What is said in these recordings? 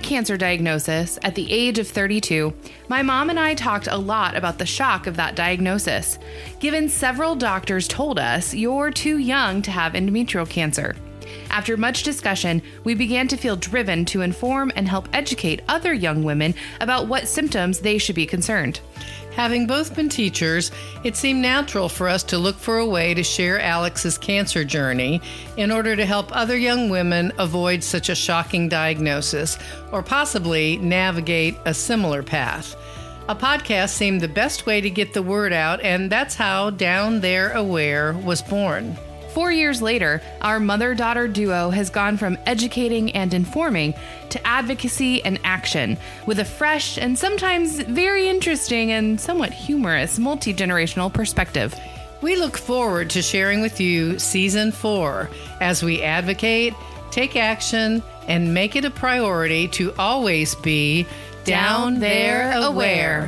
cancer diagnosis at the age of 32, my mom and I talked a lot about the shock of that diagnosis, given several doctors told us you're too young to have endometrial cancer. After much discussion, we began to feel driven to inform and help educate other young women about what symptoms they should be concerned. Having both been teachers, it seemed natural for us to look for a way to share Alex's cancer journey in order to help other young women avoid such a shocking diagnosis or possibly navigate a similar path. A podcast seemed the best way to get the word out, and that's how Down There Aware was born. 4 years later, our mother-daughter duo has gone from educating and informing to advocacy and action, with a fresh and sometimes very interesting and somewhat humorous multi-generational perspective. We look forward to sharing with you Season 4 as we advocate, take action, and make it a priority to always be Down There Aware.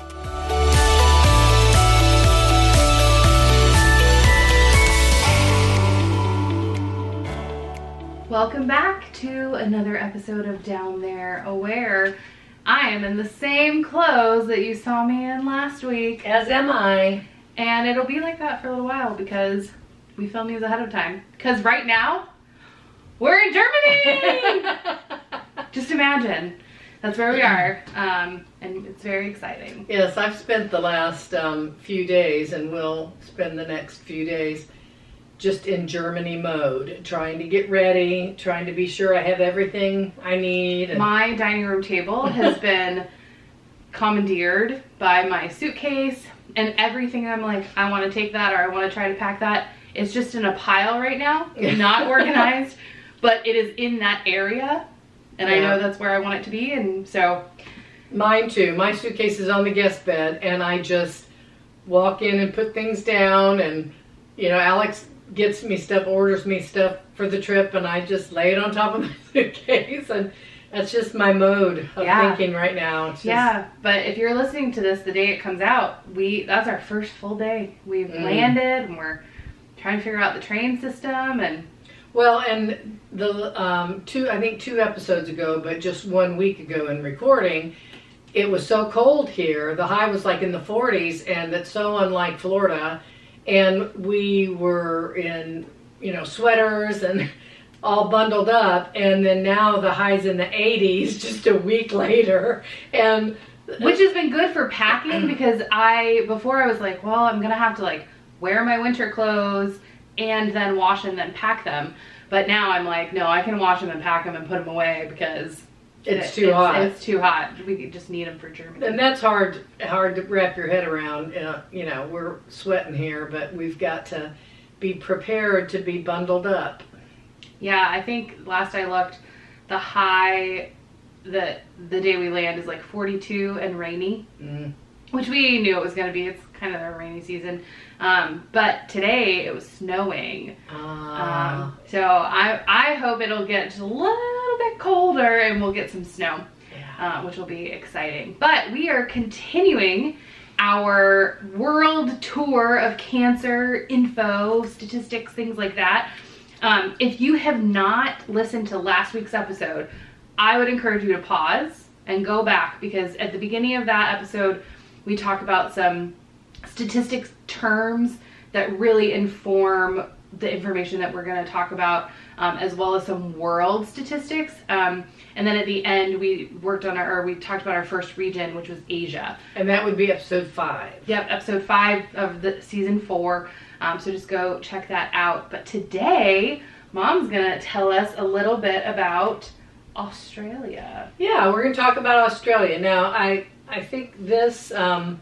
Welcome back to another episode of Down There Aware. I am in the same clothes that you saw me in last week. As am I. And it'll be like that for a little while because we film these ahead of time. Because right now, we're in Germany! Just imagine. That's where we are. And it's very exciting. Yes, I've spent the last few days and will spend the next few days just in Germany mode, trying to get ready, trying to be sure I have everything I need. My dining room table has been commandeered by my suitcase, and everything I'm like, I want to take that or I want to try to pack that. It's just in a pile right now, not organized, but it is in that area, and I know that's where I want it to be, and so. Mine too. My suitcase is on the guest bed, and I just walk in and put things down, and Alex gets me stuff, orders me stuff for the trip, and I just lay it on top of my suitcase, and that's just my mode of thinking right now. It's just, but if you're listening to this the day it comes out, that's our first full day. We've landed, and we're trying to figure out the train system, and the two episodes ago, but just 1 week ago in recording, it was so cold here. The high was like in the 40s, and that's so unlike Florida. And we were in, sweaters and all bundled up. And then now the high's in the 80s just a week later. And which has been good for packing because before I was like, well, I'm going to have to wear my winter clothes and then wash and then pack them. But now I'm like, no, I can wash them and pack them and put them away because it's too hot. It's too hot. We just need them for Germany. And that's hard to wrap your head around. We're sweating here, but we've got to be prepared to be bundled up. Yeah, I think last I looked, the high the day we land is 42 and rainy, which we knew it was going to be. It's kind of the rainy season. But today it was snowing. So I hope it'll get just a little bit colder and we'll get some snow, which will be exciting. But we are continuing our world tour of cancer info, statistics, things like that. If you have not listened to last week's episode, I would encourage you to pause and go back because at the beginning of that episode, we talk about some statistics terms that really inform the information that we're going to talk about, as well as some world statistics. And then at the end, we talked about our first region, which was Asia. And that would be episode 5. Yep, episode 5 of the season 4. So just go check that out. But today, Mom's going to tell us a little bit about Australia. Yeah, we're going to talk about Australia. Now, I think this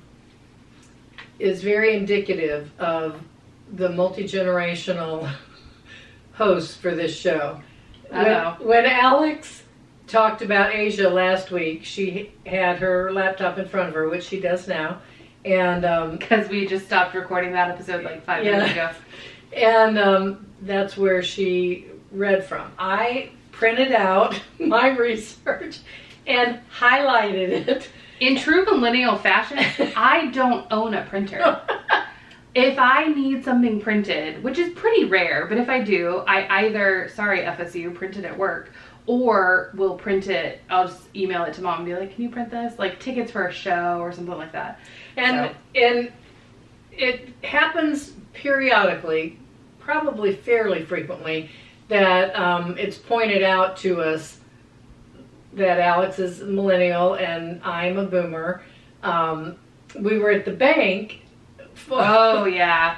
is very indicative of the multi-generational hosts for this show. When Alex talked about Asia last week, she had her laptop in front of her, which she does now, and because we just stopped recording that episode 5 minutes ago, and that's where she read from. I printed out my research and highlighted it. In true millennial fashion, I don't own a printer. If I need something printed, which is pretty rare, but if I do, I either, sorry FSU, printed at work, or we'll print it. I'll just email it to mom and be like, can you print this? Like tickets for a show or something like that. And it happens periodically, probably fairly frequently, that it's pointed out to us that Alex is a millennial and I'm a boomer. We were at the bank Oh yeah.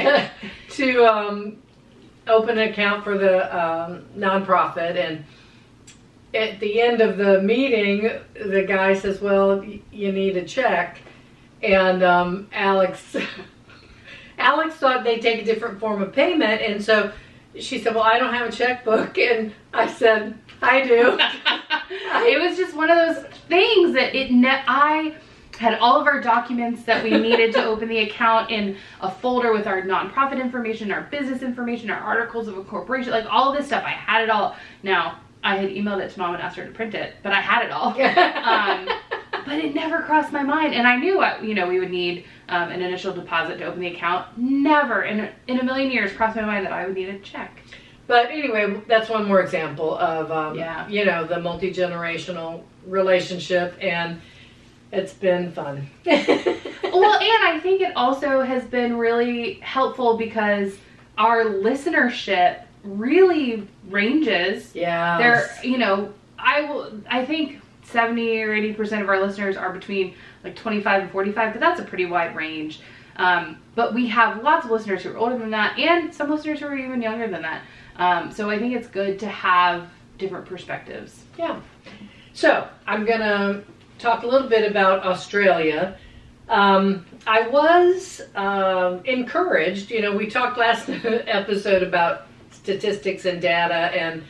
to open an account for the nonprofit, and at the end of the meeting the guy says, well, you need a check, and Alex thought they'd take a different form of payment, and so she said, well, I don't have a checkbook, and I said, I do. It was just one of those things that I had all of our documents that we needed to open the account in a folder with our nonprofit information, our business information, our articles of incorporation, like all of this stuff. I had it all. Now, I had emailed it to mom and asked her to print it, but I had it all. But it never crossed my mind. And I knew we would need an initial deposit to open the account. Never in a million years crossed my mind that I would need a check. But anyway, that's one more example of, the multi-generational relationship, and it's been fun. Well, and I think it also has been really helpful because our listenership really ranges. Yeah. I think 70 or 80% of our listeners are between like 25 and 45, but that's a pretty wide range. But we have lots of listeners who are older than that, and some listeners who are even younger than that. So I think it's good to have different perspectives. Yeah. So I'm going to talk a little bit about Australia. I was encouraged. We talked last episode about statistics and data, and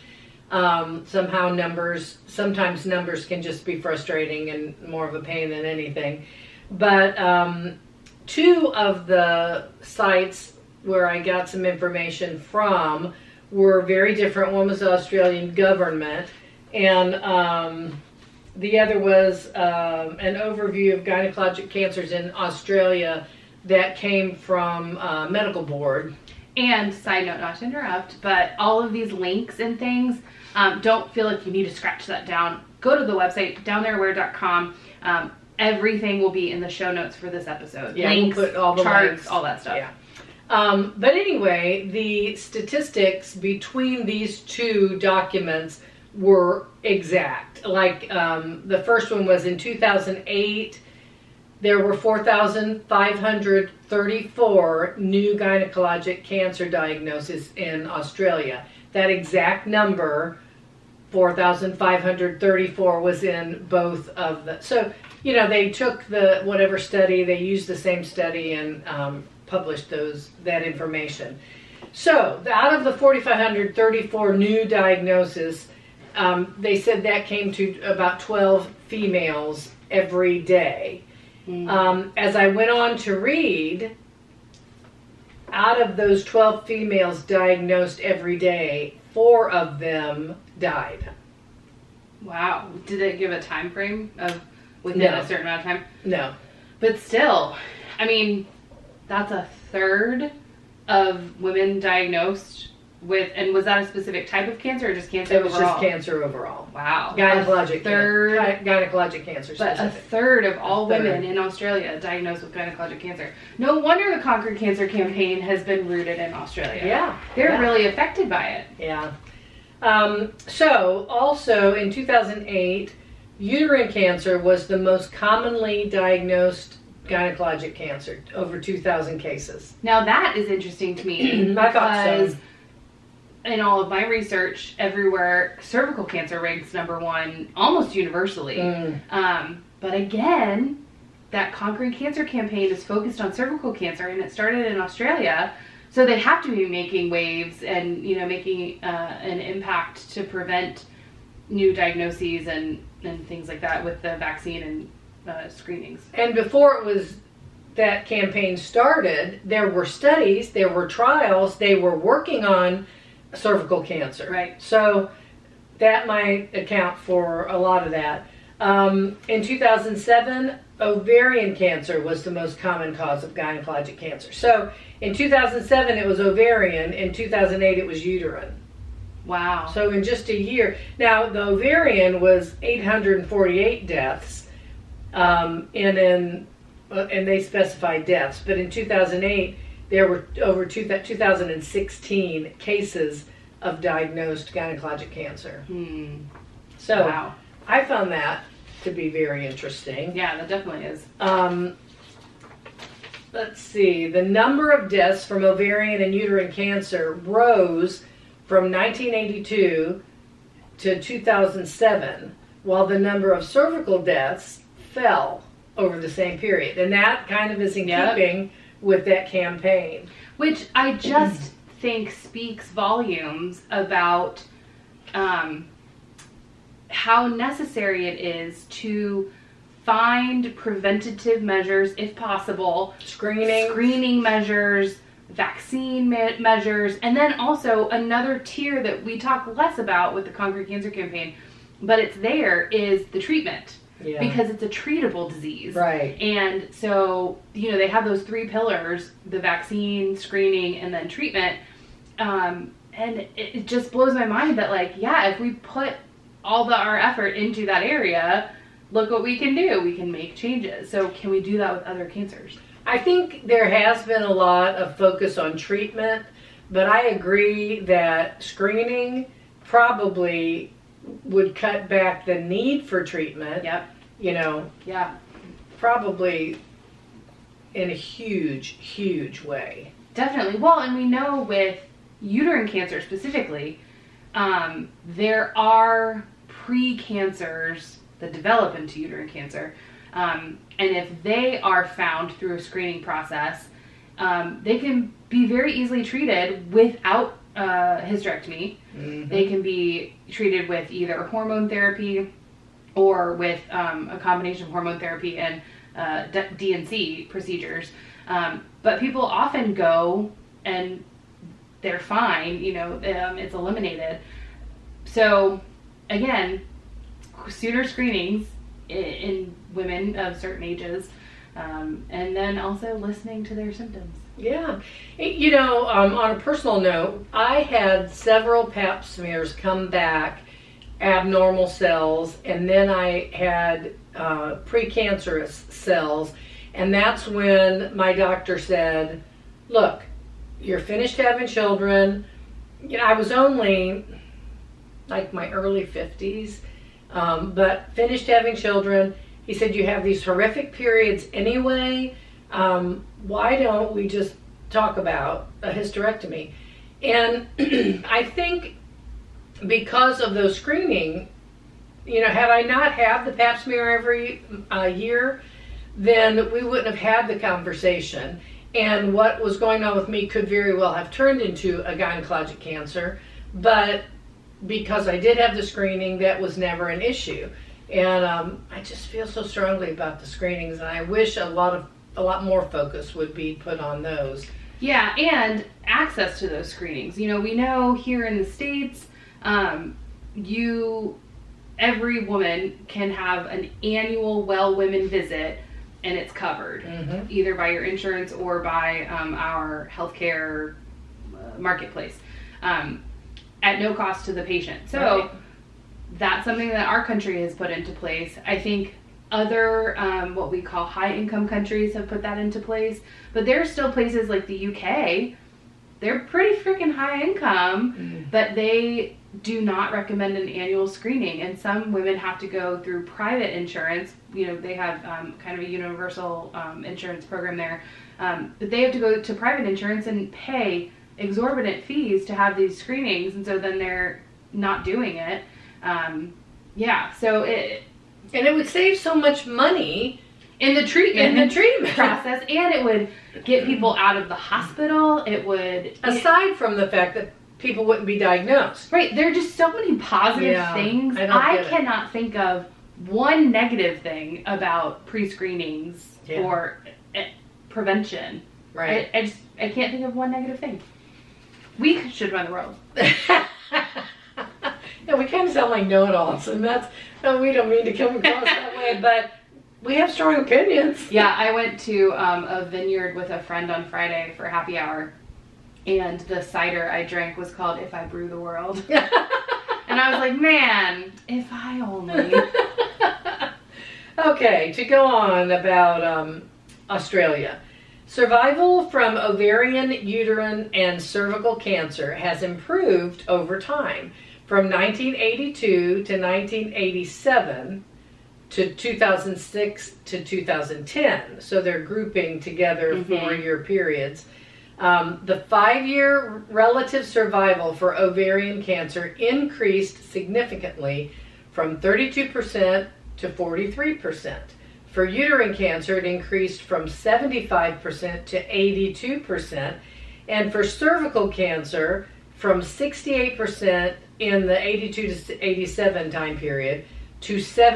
sometimes numbers can just be frustrating and more of a pain than anything. But two of the sites where I got some information from were very different. One was the Australian government, and the other was an overview of gynecologic cancers in Australia that came from Medical Board. And side note, not to interrupt, but all of these links and things, don't feel like you need to scratch that down. Go to the website, downthereaware.com. Everything will be in the show notes for this episode. Yeah, links, we'll put all the charts, links. All that stuff. Yeah. But anyway, the statistics between these two documents were exact. Like the first one was in 2008, there were 4,534 new gynecologic cancer diagnoses in Australia. That exact number, 4,534, was in both of the. So, they took the whatever study, they used the same study and published that information. So, out of the 4,534 new diagnoses, they said that came to about 12 females every day. As I went on to read, out of those 12 females diagnosed every day, 4 of them died. Wow. Did they give a time frame of within a certain amount of time? No. But still, I mean, that's a third of women diagnosed with, and was that a specific type of cancer or just cancer overall? It was just cancer overall. Wow. Gynecologic cancer But specific. a third of all women in Australia diagnosed with gynecologic cancer. No wonder the Conquer Cancer campaign has been rooted in Australia. Yeah. They're really affected by it. Yeah. So, also in 2008, uterine cancer was the most commonly diagnosed gynecologic cancer, over 2,000 cases. Now that is interesting to me. I thought so. In all of my research, everywhere, cervical cancer ranks #1 almost universally. But again, that Conquering Cancer campaign is focused on cervical cancer, and it started in Australia. So they have to be making waves and, making an impact to prevent new diagnoses and things like that with the vaccine and screenings. And before that campaign started, there were studies, there were trials, they were working on cervical cancer. Right. So that might account for a lot of that. In 2007, ovarian cancer was the most common cause of gynecologic cancer. So in 2007 it was ovarian, in 2008 it was uterine. Wow. So in just a year. Now, the ovarian was 848 deaths, and they specified deaths. But in 2008, there were over 2,016 cases of diagnosed gynecologic cancer. So wow. I found that to be very interesting. Yeah, that definitely is. Let's see. The number of deaths from ovarian and uterine cancer rose from 1982 to 2007, while the number of cervical deaths fell over the same period. And that kind of is in keeping with that campaign. Which I just think speaks volumes about how necessary it is to find preventative measures, if possible, screening measures, vaccine measures, and then also another tier that we talk less about with the Conquer Cancer campaign, but it's there, is the treatment. Yeah. Because it's a treatable disease. Right. And so, they have those 3 pillars, the vaccine, screening, and then treatment. And it just blows my mind that, if we put all our effort into that area, look what we can do. We can make changes. So can we do that with other cancers? I think there has been a lot of focus on treatment, but I agree that screening probably would cut back the need for treatment. Yep. Yeah. Probably in a huge way. Definitely. Well, and we know with uterine cancer specifically, there are pre-cancers that develop into uterine cancer. And if they are found through a screening process, they can be very easily treated without hysterectomy. They can be treated with either hormone therapy or with a combination of hormone therapy and DNC procedures. But people often go and they're fine, it's eliminated. So again, sooner screenings in women of certain ages, and then also listening to their symptoms. Yeah. On a personal note, I had several pap smears come back abnormal cells, and then I had precancerous cells, and that's when my doctor said, look, you're finished having children. I was only my early 50s, but finished having children. He said, you have these horrific periods anyway. Why don't we just talk about a hysterectomy? And I think because of those screening, had I not had the pap smear every year, then we wouldn't have had the conversation. And what was going on with me could very well have turned into a gynecologic cancer. But because I did have the screening, that was never an issue. And I just feel so strongly about the screenings, and I wish a lot more focus would be put on those. Yeah, and access to those screenings. We know here in the States, every woman can have an annual Well Women visit, and it's covered either by your insurance or by our healthcare marketplace at no cost to the patient. So that's something that our country has put into place. I think other what we call high income countries have put that into place, but there are still places like the UK. They're pretty freaking high income, but they do not recommend an annual screening, and some women have to go through private insurance. They have kind of a universal insurance program there, but they have to go to private insurance and pay exorbitant fees to have these screenings, and so then they're not doing it. So it would save so much money in the treatment process, and it would get people out of the hospital. It would, aside from the fact that people wouldn't be diagnosed. Right, there are just so many positive things. I cannot think of one negative thing about pre-screenings or prevention. Right. I can't think of one negative thing. We should run the world. Yeah, we kind of sound like know-it-alls, and we don't mean to come across that way, but we have strong opinions. Yeah, I went to a vineyard with a friend on Friday for happy hour, and the cider I drank was called If I Brew the World. And I was like, man, if I only. Okay, to go on about Australia. Survival from ovarian, uterine, and cervical cancer has improved over time from 1982 to 1987 to 2006 to 2010. So they're grouping together 4-year periods. The 5-year relative survival for ovarian cancer increased significantly from 32% to 43%. For uterine cancer, it increased from 75% to 82%. And for cervical cancer, from 68% in the 82 to 87 time period to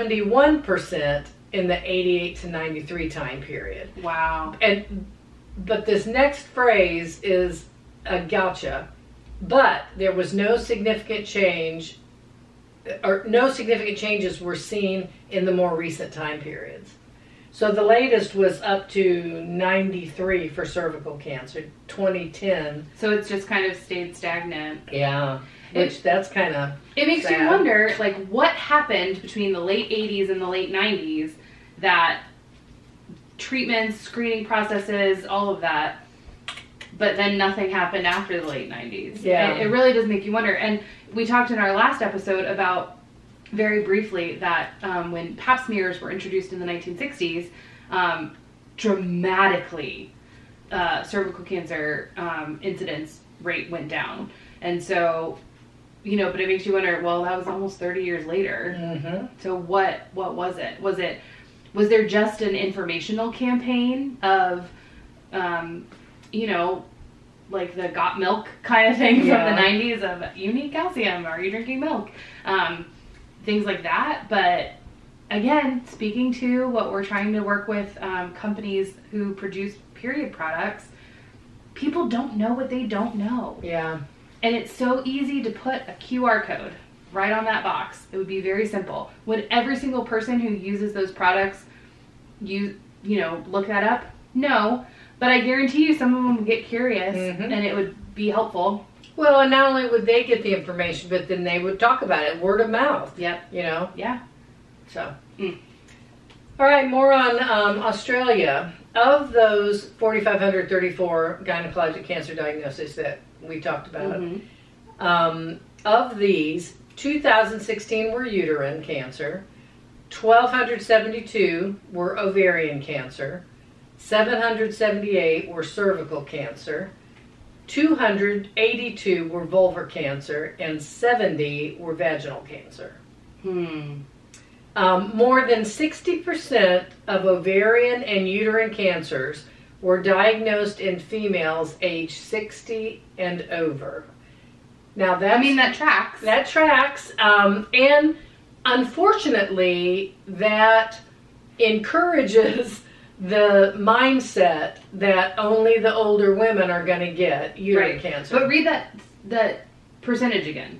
71% in the 88 to 93 time period. Wow. But this next phrase is a gotcha. But there was no significant change, or no significant changes were seen in the more recent time periods. So the latest was up to 93 for cervical cancer, 2010. So it's just kind of stayed stagnant. Yeah, which that's kind of It makes sad. you wonder, like, what happened between the late 80s and the late 90s that treatments, screening processes, all of that, but then nothing happened after the late 90s. Yeah. It really does make you wonder. And we talked in our last episode about, very briefly, that when pap smears were introduced in the 1960s, dramatically cervical cancer incidence rate went down. And so, you know, but it makes you wonder, well, that was almost 30 years later. Mm-hmm. So what was it? Was there just an informational campaign of, you know, like the got milk kind of thing from the 90s of you need calcium, are you drinking milk? Things like that. But again, speaking to what we're trying to work with companies who produce period products, people don't know what they don't know. Yeah. And it's so easy to put a QR code right on that box. It would be very simple. Would every single person who uses those products, you know, look that up? No. But I guarantee you some of them would get curious and it would be helpful. Well, and not only would they get the information, but then they would talk about it, word of mouth. Yep. You know? Yeah. So. All right, more on Australia. Of those 4,534 gynecologic cancer diagnoses that we talked about, of these, 2,016 were uterine cancer, 1,272 were ovarian cancer, 778 were cervical cancer, 282 were vulvar cancer, and 70 were vaginal cancer. More than 60% of ovarian and uterine cancers were diagnosed in females aged 60 and over. Now that tracks. That tracks. And unfortunately, that encourages the mindset that only the older women are going to get uterine cancer. But read that percentage again.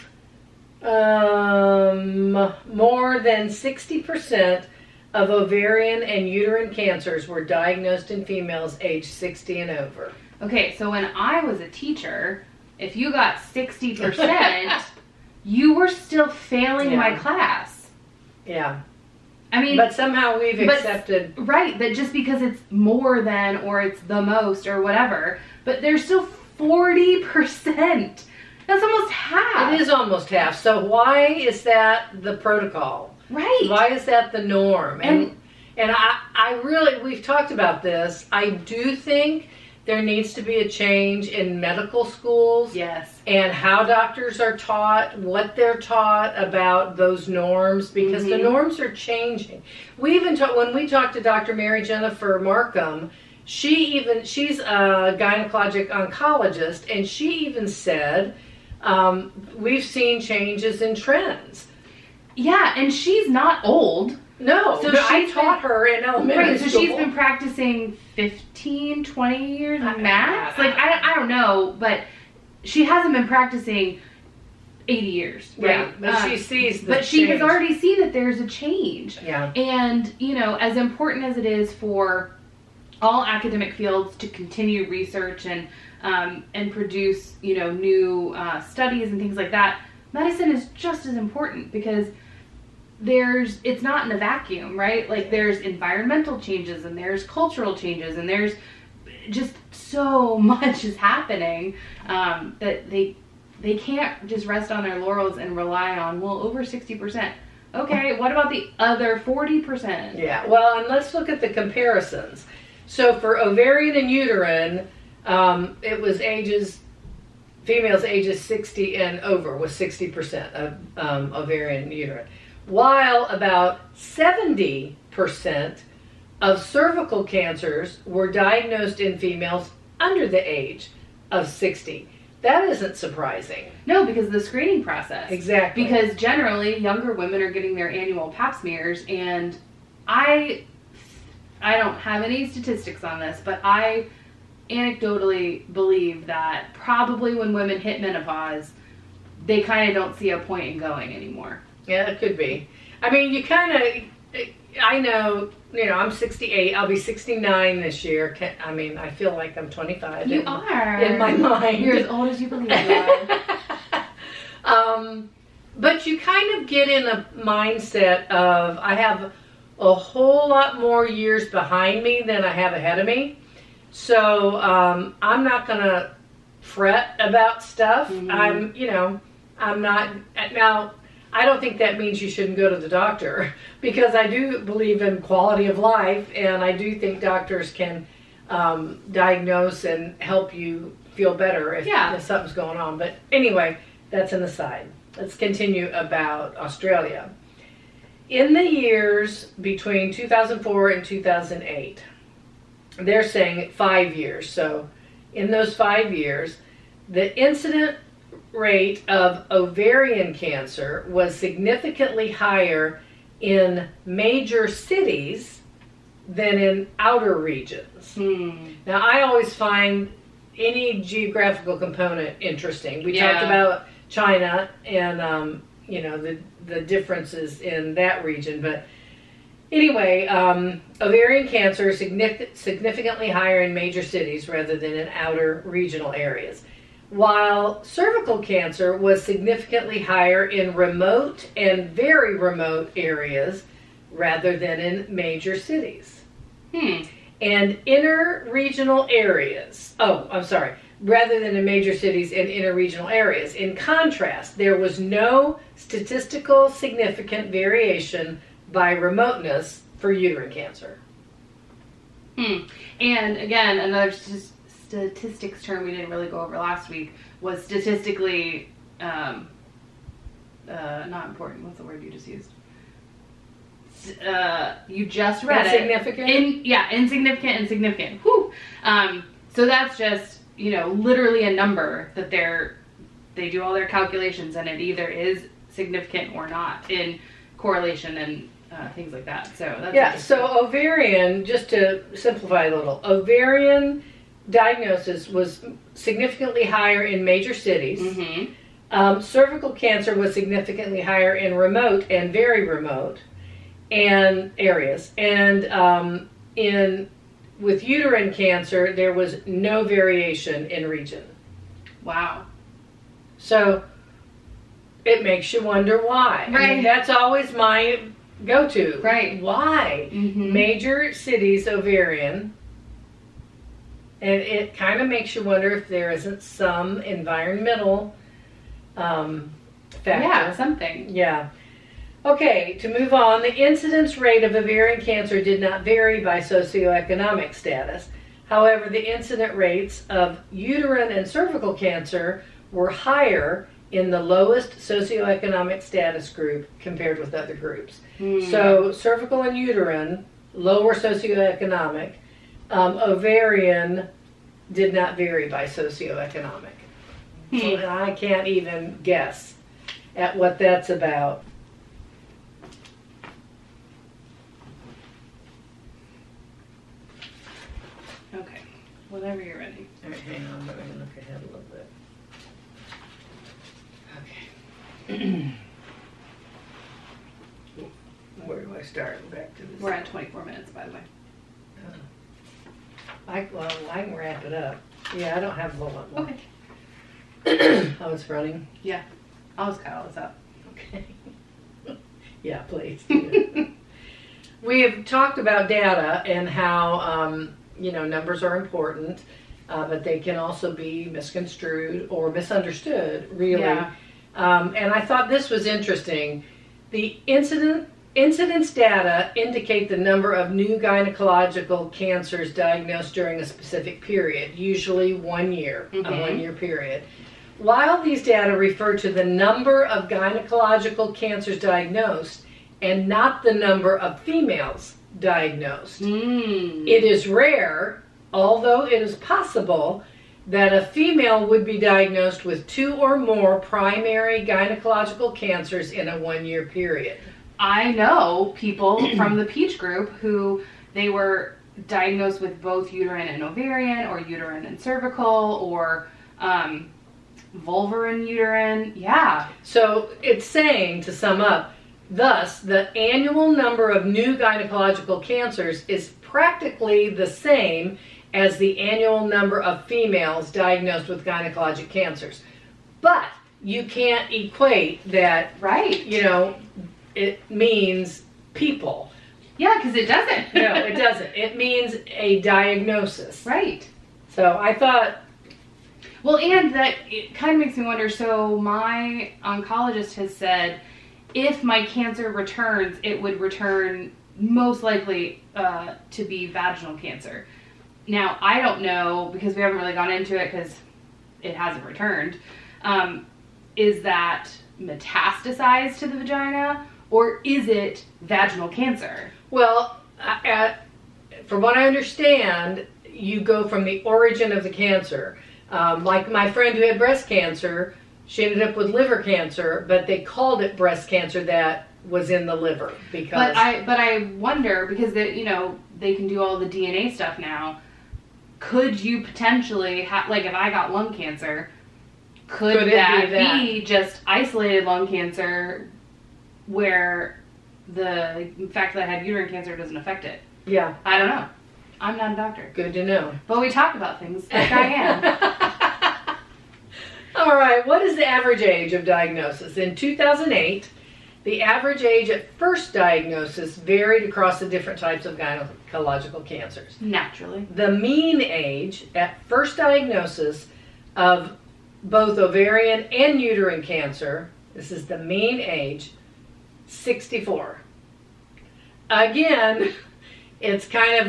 More than 60% of ovarian and uterine cancers were diagnosed in females aged 60 and over. Okay, so when I was a teacher, if you got 60%, you were still failing my class. Yeah. I mean, but somehow we've accepted. Right, that just because it's more than or it's the most or whatever, but there's still 40%. That's almost half. It is almost half. So why is that the protocol? Right. Why is that the norm? And I really, we've talked about this. I do think there needs to be a change in medical schools. Yes. And how doctors are taught, what they're taught about those norms, because the norms are changing. We even when we talked to Dr. Mary Jennifer Markham, she's a gynecologic oncologist, and she even said, we've seen changes in trends. Yeah, and she's not old. No, so I taught her in elementary school. So she's been practicing 15, 20 years max? I don't know, but she hasn't been practicing 80 years, right? Yeah, but she sees the But she change. has already seen that there's a change. Yeah. And, you know, as important as it is for all academic fields to continue research and produce, new studies and things like that, medicine is just as important, because it's not in a vacuum, right? Like, there's environmental changes and there's cultural changes and there's just so much is happening that they can't just rest on their laurels and rely on, well, over 60%. Okay, what about the other 40%? Yeah, well, and let's look at the comparisons. So for ovarian and uterine, it was females ages 60 and over was 60% of ovarian and uterine, while about 70% of cervical cancers were diagnosed in females under the age of 60. That isn't surprising. No, because of the screening process. Exactly. Because generally, younger women are getting their annual pap smears, and I don't have any statistics on this, but I anecdotally believe that probably when women hit menopause, they kind of don't see a point in going anymore. Yeah, it could be. I mean, I know, I'm 68. I'll be 69 this year. I feel like I'm 25. You are. In my mind. You're as old as you believe you are. But you kind of get in a mindset of, I have a whole lot more years behind me than I have ahead of me. So I'm not going to fret about stuff. Mm-hmm. I'm not, now, I don't think that means you shouldn't go to the doctor, because I do believe in quality of life, and I do think doctors can diagnose and help you feel better if something's going on. But anyway, that's an aside. Let's continue about Australia. In the years between 2004 and 2008, they're saying 5 years. So in those 5 years, the incident rate of ovarian cancer was significantly higher in major cities than in outer regions. Now, I always find any geographical component interesting. We talked about China and the differences in that region, but anyway, ovarian cancer is significantly higher in major cities rather than in outer regional areas, while cervical cancer was significantly higher in remote and very remote areas rather than in major cities. And inter-regional areas, rather than in major cities and inter-regional areas. In contrast, there was no statistical significant variation by remoteness for uterine cancer. And again, another statistics term we didn't really go over last week was statistically not important. What's the word you just used? You just read insignificant? Insignificant and significant. Whew. So that's just, literally a number that they do all their calculations, and it either is significant or not in correlation and things like that. So that's so ovarian, just to simplify a little, ovarian diagnosis was significantly higher in major cities. Cervical cancer was significantly higher in remote and very remote and areas, and with uterine cancer there was no variation in region. Wow. So it makes you wonder why. Right. I mean, that's always my go-to. Right. Why? Major cities ovarian, and it kind of makes you wonder if there isn't some environmental factor. Yeah, something. Yeah. Okay, to move on, the incidence rate of ovarian cancer did not vary by socioeconomic status. However, the incident rates of uterine and cervical cancer were higher in the lowest socioeconomic status group compared with other groups. So cervical and uterine, lower socioeconomic. Ovarian did not vary by socioeconomic. So I can't even guess at what that's about. Okay, whenever you're ready. All right, hang on, I'm going to look ahead a little bit. Okay. Where do I start? Back to this. We're at 24 minutes, by the way. I can wrap it up. Yeah, I don't have a whole lot more. Okay. Oh, it's running? Yeah. I'll just cut all this up. Okay. Yeah, please. We have talked about data and how, numbers are important, but they can also be misconstrued or misunderstood, really. Yeah. And I thought this was interesting. The incidence data indicate the number of new gynecological cancers diagnosed during a specific period, usually 1 year, a 1 year period. While these data refer to the number of gynecological cancers diagnosed and not the number of females diagnosed. It is rare, although it is possible, that a female would be diagnosed with 2 or more primary gynecological cancers in a 1 year period. I know people from the Peach group who they were diagnosed with both uterine and ovarian, or uterine and cervical, or vulvar and uterine. Yeah. So it's saying, to sum up, thus the annual number of new gynecological cancers is practically the same as the annual number of females diagnosed with gynecologic cancers. But you can't equate that, right? It means people. Yeah, because it doesn't. No, it doesn't. It means a diagnosis. Right. So I thought... Well, and that it kind of makes me wonder, so my oncologist has said if my cancer returns, it would return most likely to be vaginal cancer. Now, I don't know, because we haven't really gone into it because it hasn't returned. Is that metastasized to the vagina, or is it vaginal cancer? Well, from what I understand, you go from the origin of the cancer. Like my friend who had breast cancer, she ended up with liver cancer, but they called it breast cancer that was in the liver because. But I wonder, because they can do all the DNA stuff now. Could you potentially if I got lung cancer, could that be just isolated lung cancer, where the fact that I had uterine cancer doesn't affect it? Yeah. I don't know. I'm not a doctor. Good to know. But we talk about things like I am. All right, what is the average age of diagnosis? In 2008, the average age at first diagnosis varied across the different types of gynecological cancers. Naturally. The mean age at first diagnosis of both ovarian and uterine cancer, this is the mean age, 64. Again, it's kind of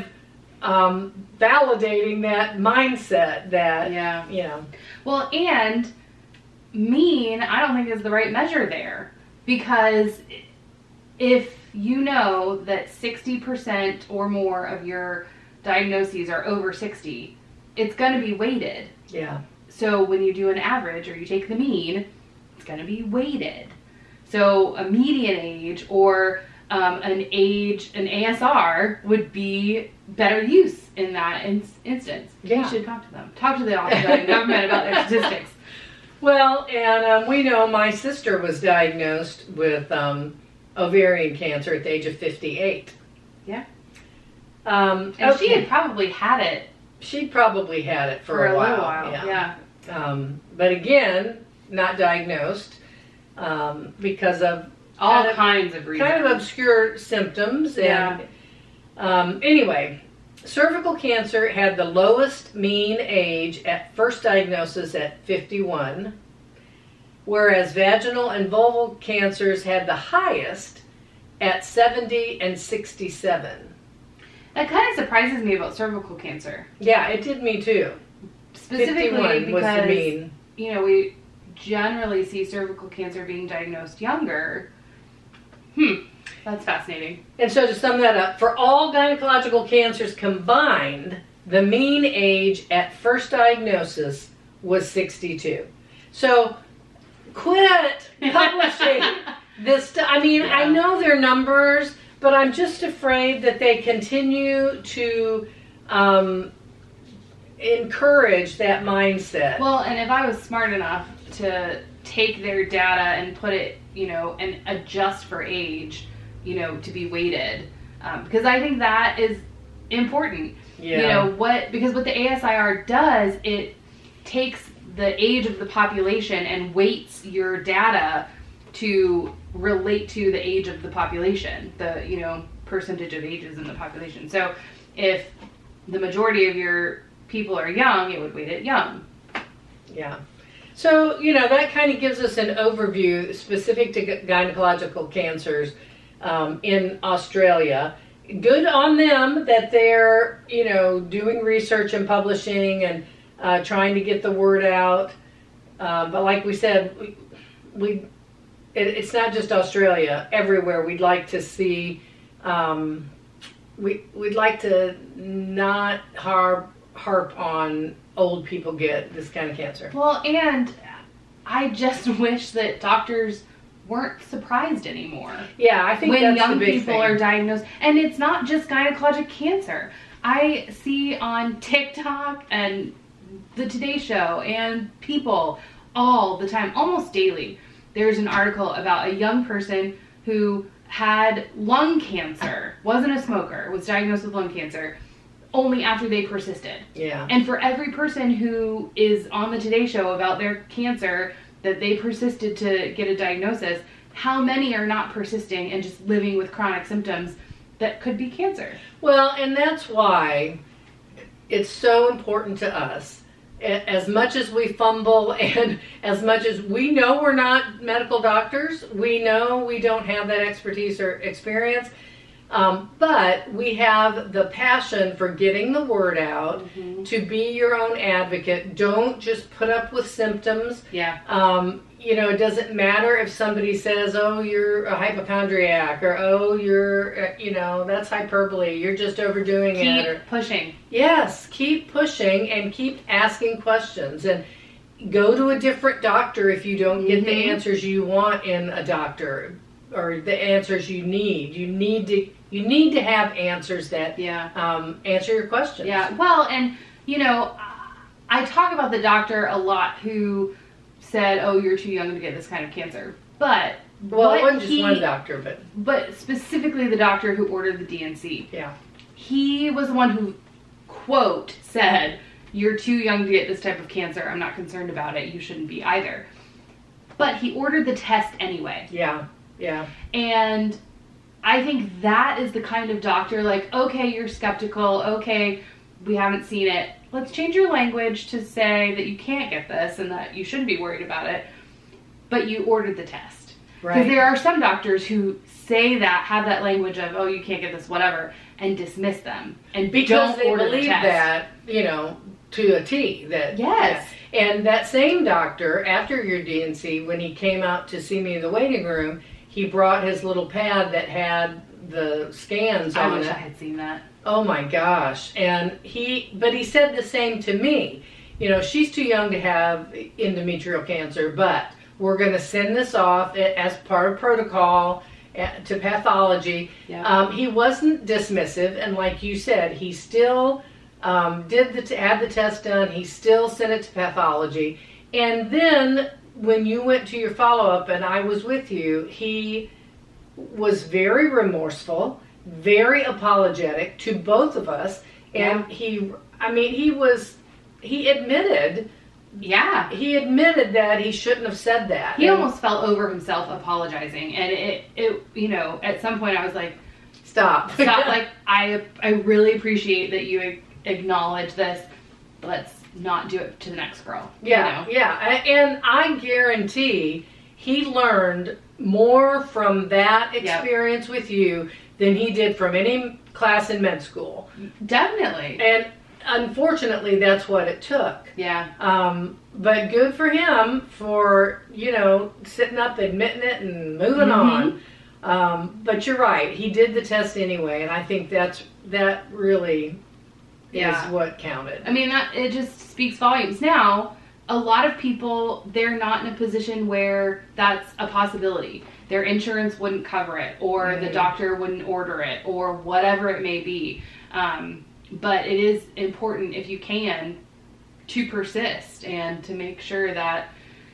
validating that mindset that, Well, and mean, I don't think is the right measure there, because if you know that 60% or more of your diagnoses are over 60, it's going to be weighted. Yeah. So when you do an average or you take the mean, it's going to be weighted. So a median age or an ASR would be better use in that instance. Yeah. You should talk to them. Talk to the Australian government about their statistics. Well, and we know my sister was diagnosed with ovarian cancer at the age of 58. Yeah. And she had probably had it. She probably had it for a little while. Yeah. But again, not diagnosed because of all kinds of reasons. Kind of obscure symptoms. And, anyway, cervical cancer had the lowest mean age at first diagnosis at 51, whereas vaginal and vulval cancers had the highest at 70 and 67. That kind of surprises me about cervical cancer. Yeah, it did me too. Specifically because, was the mean. We generally see cervical cancer being diagnosed younger. That's fascinating. And so to sum that up, for all gynecological cancers combined, the mean age at first diagnosis was 62. So quit publishing this. I know their numbers, but I'm just afraid that they continue to encourage that mindset. Well, and if I was smart enough to take their data and put it, and adjust for age, to be weighted, because I think that is important. Yeah. You know, because what the ASIR does, it takes the age of the population and weights your data to relate to the age of the population, the, you know, percentage of ages in the population. So if the majority of your people are young, it would weight it young. Yeah. So, you know, that kind of gives us an overview specific to gynecological cancers in Australia. Good on them that they're, you know, doing research and publishing and trying to get the word out. But like we said, it's not just Australia. Everywhere we'd like to see, we'd like to not harp on old people get this kind of cancer. Well, and I just wish that doctors weren't surprised anymore. Yeah, I think when that's young the big people thing. are diagnosed, and it's not just gynecologic cancer. I see on TikTok and the Today Show and People all the time, almost daily, there's an article about a young person who had lung cancer, wasn't a smoker, was diagnosed with lung cancer only after they persisted. Yeah. And for every person who is on the Today Show about their cancer that they persisted to get a diagnosis, how many are not persisting and just living with chronic symptoms that could be cancer? Well, and that's why it's so important to us. As much as we fumble and as much as we know we're not medical doctors, we know we don't have that expertise or experience, but we have the passion for getting the word out, to be your own advocate. Don't just put up with symptoms. Yeah. You know, it doesn't matter if somebody says, oh, you're a hypochondriac, or oh, you're, you know, that's hyperbole, you're just overdoing it. Keep pushing. Yes, keep pushing and keep asking questions, and go to a different doctor if you don't get the answers you want in a doctor, or the answers you need. You need to have answers that answer your questions. Yeah. Well, and you know, I talk about the doctor a lot who said, "Oh, you're too young to get this kind of cancer." But well, it wasn't just one doctor, but specifically the doctor who ordered the DNC. Yeah. He was the one who, quote, said, "You're too young to get this type of cancer. I'm not concerned about it. You shouldn't be either." But he ordered the test anyway. Yeah. Yeah. And I think that is the kind of doctor, like, okay, you're skeptical. Okay, we haven't seen it. Let's change your language to say that you can't get this and that you shouldn't be worried about it. But you ordered the test. Right. Because there are some doctors who say that, have that language of, oh, you can't get this, whatever, and dismiss them. And because don't they order believe the test. that, you know, to a T. That Yes. Yeah. And that same doctor, after your DNC, when he came out to see me in the waiting room, he brought his little pad that had the scans on it. I wish I had seen that. Oh my gosh. And but he said the same to me. You know, she's too young to have endometrial cancer, but we're going to send this off as part of protocol to pathology. Yeah. He wasn't dismissive, and like you said, he still had the test done. He still sent it to pathology. And then when you went to your follow-up and I was with you, he was very remorseful, very apologetic to both of us. And he admitted. Yeah. He admitted that he shouldn't have said that. He almost fell over himself apologizing. And it you know, at some point I was like, Stop. Like, I really appreciate that you acknowledge this. Let's not do it to the next girl. Yeah, you know? yeah. And I guarantee he learned more from that experience with you than he did from any class in med school. Definitely. And unfortunately, that's what it took. Yeah. But good for him for, you know, sitting up, admitting it, and moving on. But you're right. He did the test anyway, and I think that really is what counted. I mean, it just speaks volumes. Now, a lot of people, they're not in a position where that's a possibility. Their insurance wouldn't cover it, or the doctor wouldn't order it, or whatever it may be. But it is important, if you can, to persist and to make sure that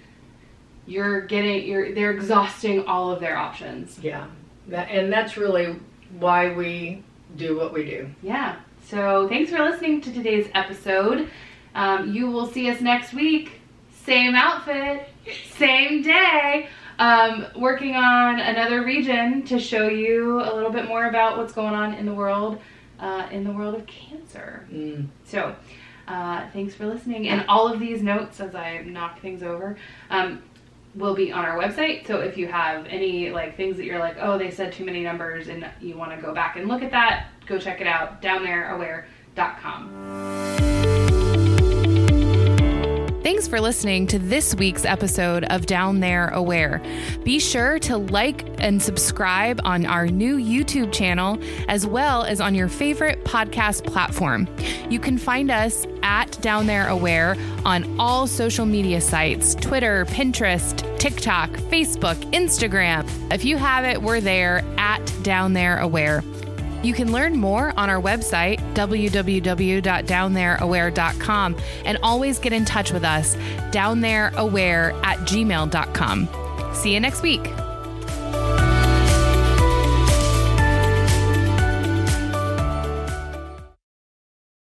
they're exhausting all of their options. Yeah. And that's really why we do what we do. Yeah. So thanks for listening to today's episode. You will see us next week. Same outfit, same day. Working on another region to show you a little bit more about what's going on in the world of cancer. So thanks for listening. And all of these notes, as I knock things over, will be on our website. So if you have any things that you're like, oh, they said too many numbers and you want to go back and look at that, go check it out, downthereaware.com. Thanks for listening to this week's episode of Down There Aware. Be sure to like and subscribe on our new YouTube channel, as well as on your favorite podcast platform. You can find us at Down There Aware on all social media sites: Twitter, Pinterest, TikTok, Facebook, Instagram. If you have it, we're there at Down There Aware. You can learn more on our website, www.downthereaware.com, and always get in touch with us, downthereaware@gmail.com. See you next week.